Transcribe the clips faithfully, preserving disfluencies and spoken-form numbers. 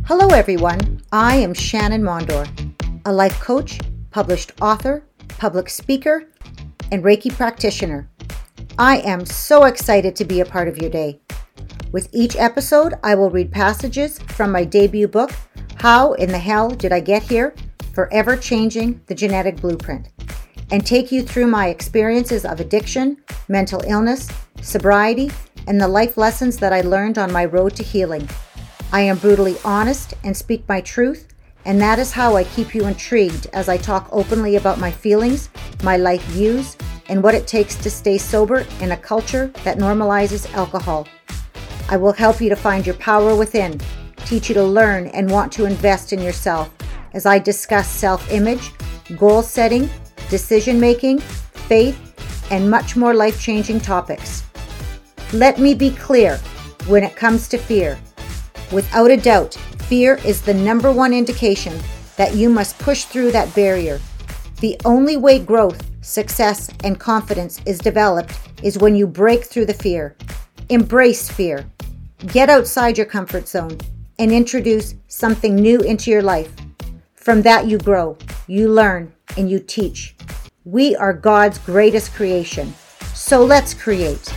Hello everyone, I am Shannon Mondor, a life coach, published author, public speaker, and Reiki practitioner. I am so excited to be a part of your day. With each episode, I will read passages from my debut book, How in the Hell Did I Get Here? Forever Changing the Genetic Blueprint, and take you through my experiences of addiction, mental illness, sobriety, and the life lessons that I learned on my road to healing. I am brutally honest and speak my truth, and that is how I keep you intrigued as I talk openly about my feelings, my life views, and what it takes to stay sober in a culture that normalizes alcohol. I will help you to find your power within, teach you to learn and want to invest in yourself as I discuss self-image, goal setting, decision-making, faith, and much more life-changing topics. Let me be clear when it comes to fear. Without a doubt, fear is the number one indication that you must push through that barrier. The only way growth, success, and confidence is developed is when you break through the fear. Embrace fear. Get outside your comfort zone and introduce something new into your life. From that you grow, you learn, and you teach. We are God's greatest creation. So let's create.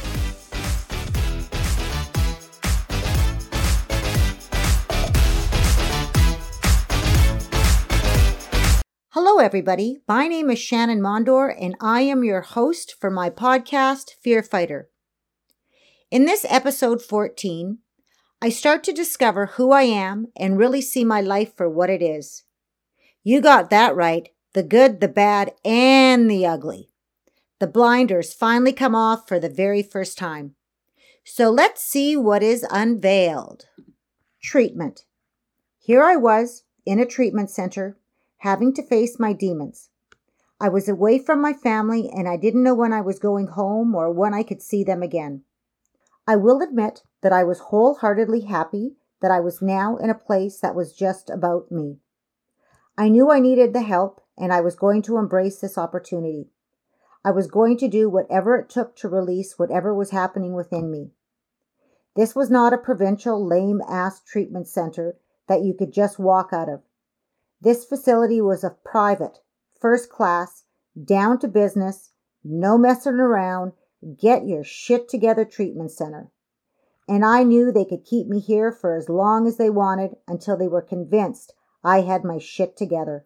Hello everybody, my name is Shannon Mondor and I am your host for my podcast, Fear Fighter. In this episode fourteen, I start to discover who I am and really see my life for what it is. You got that right, the good, the bad, and the ugly. The blinders finally come off for the very first time. So let's see what is unveiled. Treatment. Here I was in a treatment center, having to face my demons. I was away from my family and I didn't know when I was going home or when I could see them again. I will admit that I was wholeheartedly happy that I was now in a place that was just about me. I knew I needed the help and I was going to embrace this opportunity. I was going to do whatever it took to release whatever was happening within me. This was not a provincial lame-ass treatment center that you could just walk out of. This facility was a private, first class, down to business, no messing around, get your shit together treatment center. And I knew they could keep me here for as long as they wanted until they were convinced I had my shit together.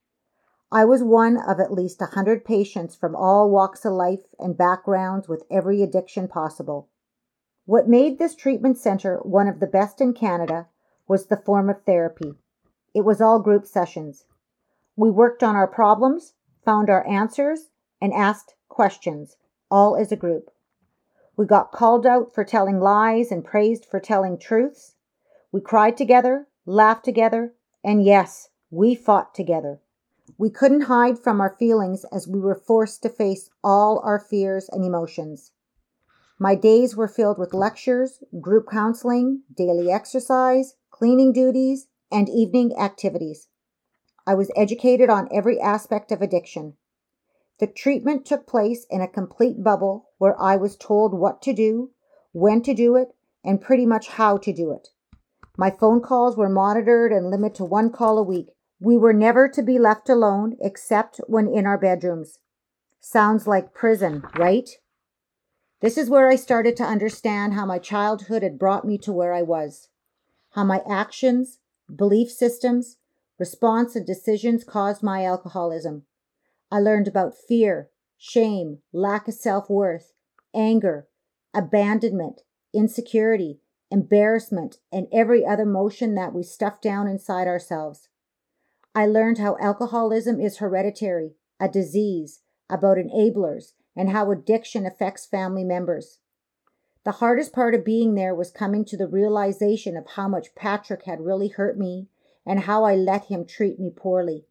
I was one of at least a hundred patients from all walks of life and backgrounds with every addiction possible. What made this treatment center one of the best in Canada was the form of therapy. It was all group sessions. We worked on our problems, found our answers, and asked questions, all as a group. We got called out for telling lies and praised for telling truths. We cried together, laughed together, and yes, we fought together. We couldn't hide from our feelings as we were forced to face all our fears and emotions. My days were filled with lectures, group counseling, daily exercise, cleaning duties, and evening activities. I was educated on every aspect of addiction. The treatment took place in a complete bubble where I was told what to do, when to do it, and pretty much how to do it. My phone calls were monitored and limited to one call a week. We were never to be left alone except when in our bedrooms. Sounds like prison, right? This is where I started to understand how my childhood had brought me to where I was. How my actions, belief systems, response and decisions caused my alcoholism. I learned about fear, shame, lack of self-worth, anger, abandonment, insecurity, embarrassment, and every other emotion that we stuff down inside ourselves. I learned how alcoholism is hereditary, a disease, about enablers, and how addiction affects family members. The hardest part of being there was coming to the realization of how much Patrick had really hurt me and how I let him treat me poorly.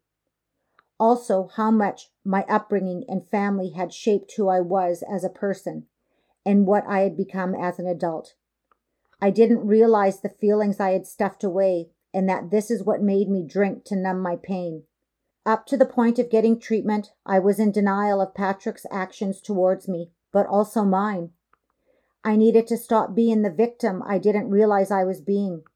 Also, how much my upbringing and family had shaped who I was as a person and what I had become as an adult. I didn't realize the feelings I had stuffed away and that this is what made me drink to numb my pain. Up to the point of getting treatment, I was in denial of Patrick's actions towards me, but also mine. I needed to stop being the victim I didn't realize I was being.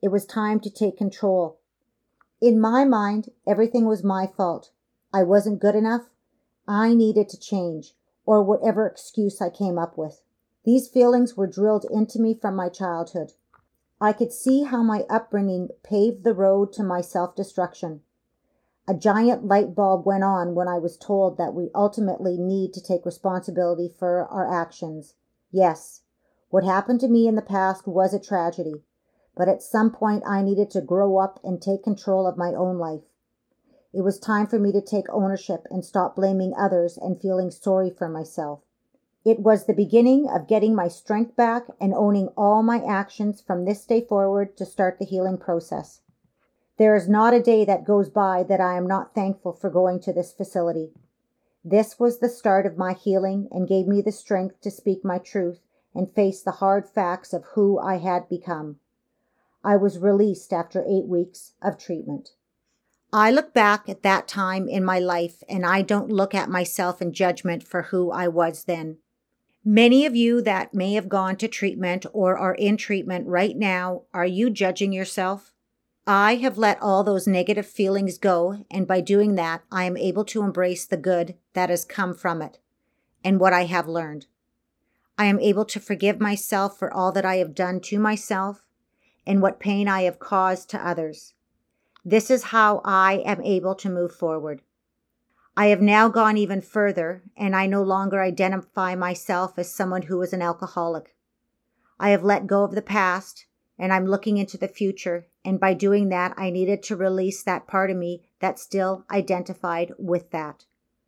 it was time to take control. In my mind, everything was my fault. I wasn't good enough. I needed to change, or whatever excuse I came up with. These feelings were drilled into me from my childhood. I could see how my upbringing paved the road to my self-destruction. A giant light bulb went on when I was told that we ultimately need to take responsibility for our actions. Yes, what happened to me in the past was a tragedy, but at some point I needed to grow up and take control of my own life. It was time for me to take ownership and stop blaming others and feeling sorry for myself. It was the beginning of getting my strength back and owning all my actions from this day forward to start the healing process. There is not a day that goes by that I am not thankful for going to this facility. This was the start of my healing and gave me the strength to speak my truth and face the hard facts of who I had become. I was released after eight weeks of treatment. I look back at that time in my life and I don't look at myself in judgment for who I was then. Many of you that may have gone to treatment or are in treatment right now, are you judging yourself? I have let all those negative feelings go, and by doing that, I am able to embrace the good that has come from it and what I have learned. I am able to forgive myself for all that I have done to myself and what pain I have caused to others. This is how I am able to move forward. I have now gone even further, and I no longer identify myself as someone who is an alcoholic. I have let go of the past, and I'm looking into the future, and by doing that, I needed to release that part of me that still identified with that.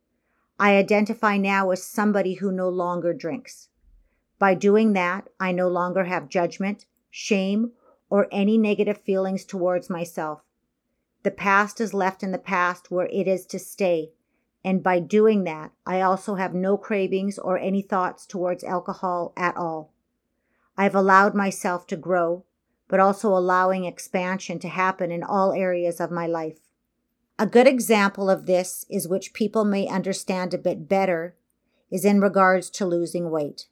I identify now as somebody who no longer drinks. By doing that, I no longer have judgment, shame, or any negative feelings towards myself. The past is left in the past where it is to stay. And by doing that, I also have no cravings or any thoughts towards alcohol at all. I've allowed myself to grow, but also allowing expansion to happen in all areas of my life. A good example of this is which people may understand a bit better is in regards to losing weight.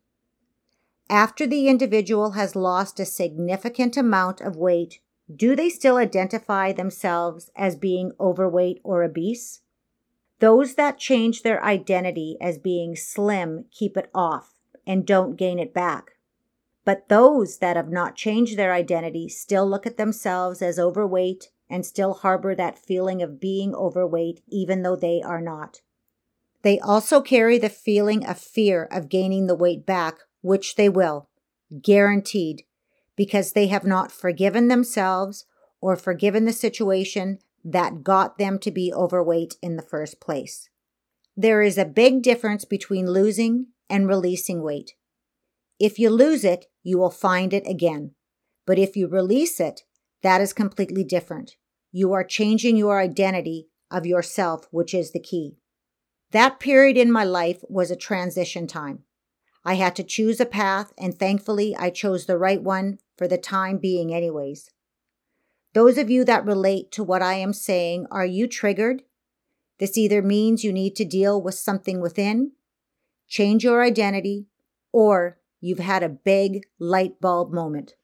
After the individual has lost a significant amount of weight, do they still identify themselves as being overweight or obese? Those that change their identity as being slim keep it off and don't gain it back. But those that have not changed their identity still look at themselves as overweight and still harbor that feeling of being overweight even though they are not. They also carry the feeling of fear of gaining the weight back, which they will, guaranteed, because they have not forgiven themselves or forgiven the situation that got them to be overweight in the first place. There is a big difference between losing and releasing weight. If you lose it, you will find it again. But if you release it, that is completely different. You are changing your identity of yourself, which is the key. That period in my life was a transition time. I had to choose a path, and thankfully I chose the right one for the time being anyways. Those of you that relate to what I am saying, are you triggered? This either means you need to deal with something within, change your identity, or you've had a big light bulb moment.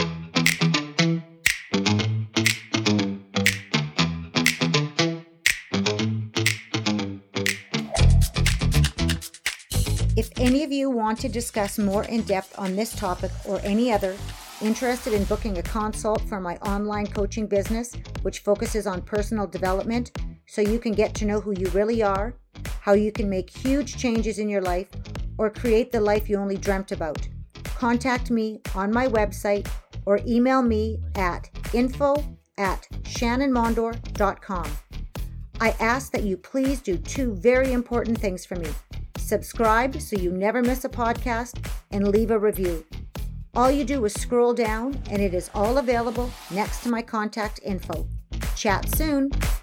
If any of you want to discuss more in depth on this topic or any other, interested in booking a consult for my online coaching business, which focuses on personal development so you can get to know who you really are, how you can make huge changes in your life, or create the life you only dreamt about, contact me on my website or email me at info at shannon mondor dot com. I ask that you please do two very important things for me. Subscribe so you never miss a podcast, and leave a review. All you do is scroll down and it is all available next to my contact info. Chat soon.